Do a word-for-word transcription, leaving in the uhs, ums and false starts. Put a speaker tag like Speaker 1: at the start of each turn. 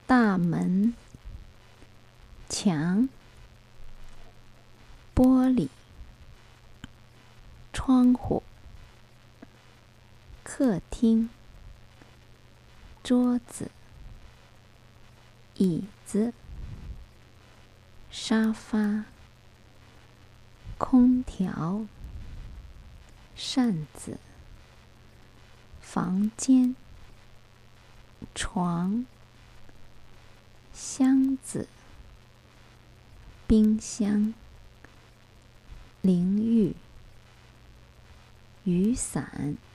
Speaker 1: 大门、墙、玻璃、窗户、客厅、桌子、椅子、沙发、空调、扇子、房间、床、箱子、冰箱、淋浴、雨伞。